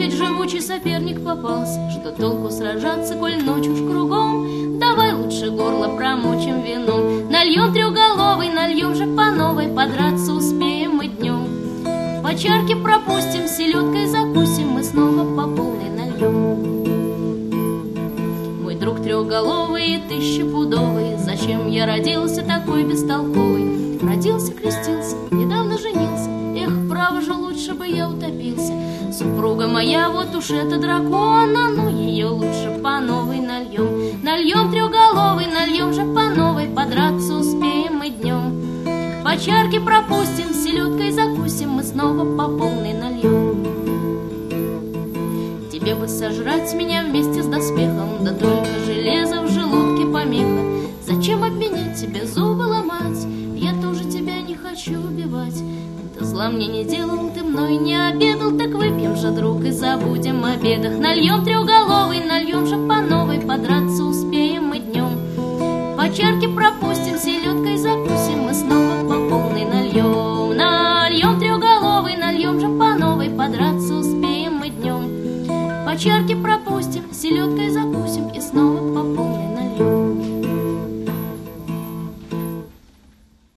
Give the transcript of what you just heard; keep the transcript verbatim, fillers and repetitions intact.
ведь живучий соперник попался. Что толку сражаться, коль ночь уж кругом? Давай лучше горло промочим вином. Нальем трехголовый, нальем же по новой, подраться успеем мы днем. По чарке пропустим, селедкой закусим, мы снова по полной нальем. Мой друг трехголовый и тысячепудовый, зачем я родился такой бестолковый? Родился, крестился, недавно женился, эх, право же, лучше бы я утопился. Супруга моя, вот уж это дракона, ну ее лучше по новой нальем. Нальем трехголовый, нальем же по новой, подраться успеем мы днем. По чарке пропустим, селедкой закусим, мы снова по полной нальем. Тебе бы сожрать меня вместе с доспехом, да только железо в желудке помеха. Зачем обменять тебе, зубы ломать? Я тоже тебя не хочу убивать. Ты зла мне не делал, ты мной не обедал, так выпьем же, друг, и забудем о бедах. Нальем трехголовый, нальем же по новой, подраться успеем мы днем. По чарке пропустим, селедкой закусим, мы снова по полной нальем. Нальем трехголовый, нальем же по новой, подраться успеем мы днем. По чарке пропустим, селедкой закусим.